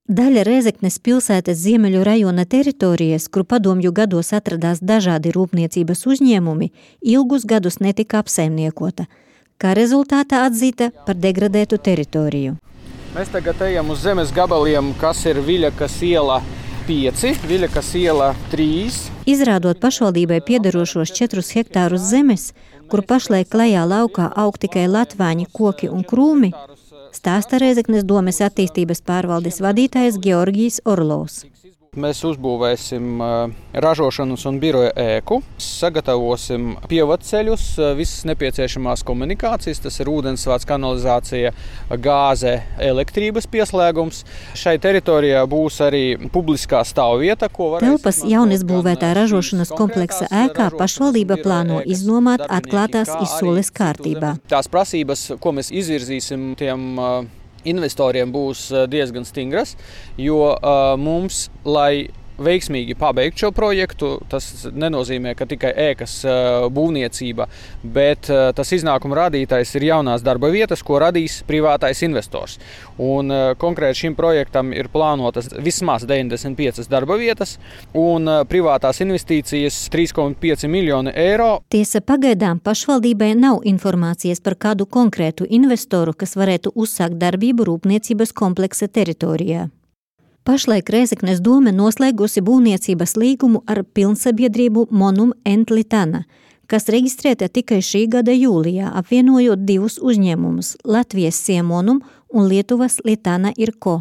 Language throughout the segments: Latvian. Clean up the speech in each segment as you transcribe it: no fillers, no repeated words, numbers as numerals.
Daļa Rēzeknes pilsētas ziemeļu rajona teritorijas, kur padomju gados atradās dažādi rūpniecības uzņēmumi, ilgus gadus netika apsaimniekota, kā rezultātā atzīta par degradētu teritoriju. Mēs tagad ejam uz zemes gabaliem, kas ir Viļakas iela 5, Viļakas iela 3. Izrādot pašvaldībai piederošos 4 hektārus zemes, kur pašlaik klajā laukā aug tikai latvāņi, koki un krūmi, stāsta Rēzeknes domes attīstības pārvaldes vadītājs Georgijs Orlovs. Mēs uzbūvēsim ražošanas un biroja ēku, sagatavosim pievadceļus, visas nepieciešamās komunikācijas, tas ir ūdensvāds, kanalizācija, gāze, elektrības pieslēgums. Šai teritorijā būs arī publiskā stāvvieta, ko varēs... Telpas jaunizbūvētā ražošanas kompleksa ēkā pašvaldība plāno iznomāt atklātās izsoles kārtībā. Tās prasības, ko mēs izvirzīsim tiem investoriem, būs diezgan stingras, jo mums, lai veiksmīgi pabeigt šo projektu, tas nenozīmē, ka tikai ēkas būvniecība, bet tas iznākuma rādītājs ir jaunās darba vietas, ko radīs privātais investors. Un konkrēti šim projektam ir plānotas vismaz 95 darba vietas un privātās investīcijas 3,5 miljoni eiro. Tiesa, pagaidām pašvaldībai nav informācijas par kādu konkrētu investoru, kas varētu uzsākt darbību rūpniecības kompleksa teritorijā. Pašlaik Rēzeknes dome noslēgusi būvniecības līgumu ar pilnsabiedrību Monum & Litana, kas reģistrēta tikai šī gada jūlijā, apvienojot 2 uzņēmumus – Latvijas Siemonum un Lietuvas Litana Irko.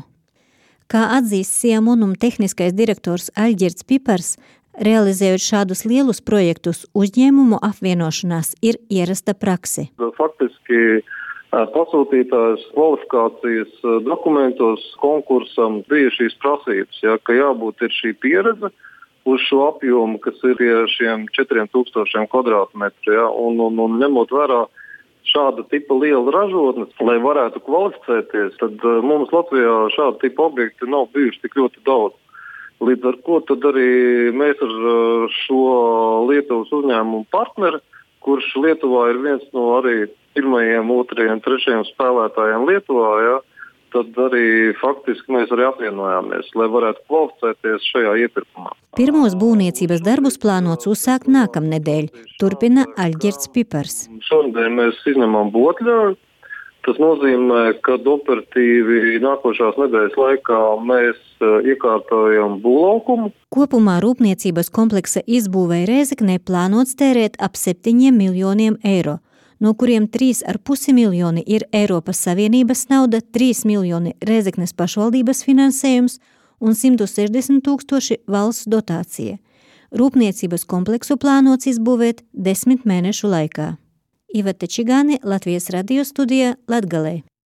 Kā atzīst Siemonum tehniskais direktors Aļģirds Pipars, realizējot šādus lielus projektus, uzņēmumu apvienošanās ir ierasta praksi. Faktiski pasūtītājs kvalifikācijas dokumentos konkursam bija šīs prasības, ka jābūt ir šī pieredze uz šo apjomu, kas ir pie šiem 4000 kvadrātmetru, un ņemot vērā šāda tipa liela ražotnes, lai varētu kvalificēties, tad mums Latvijā šāda tipa objekti nav bijuši tik ļoti daudz. Līdz ar ko tad arī mēs ar šo Lietuvas uzņēmumu partneri, kurš Lietuvā ir viens no arī 1., 2., 3. spēlētājiem Lietuvā, tad arī faktiski mēs arī apvienojāmies, lai varētu kvalificēties šajā iepirkumā. Pirmos būvniecības darbus plānots uzsākt nākamnedēļ, turpina Aļģirds Pipars. Šodien mēs izņemam būvotļauju. Tas nozīmē, ka operatīvi nākošās nedēļas laikā mēs iekārtojam būvlaukumu. Kopumā rūpniecības kompleksa izbūvei Rēzeknē plānots tērēt ap 7 miljoniem eiro, no kuriem 3,5 miljoni ir Eiropas Savienības nauda, 3 miljoni Rēzeknes pašvaldības finansējums un 160 000 valsts dotācija. Rūpniecības kompleksu plānots izbūvēt 10 mēnešu laikā. Iveta Čigāne, Latvijas radio studijā Latgalē.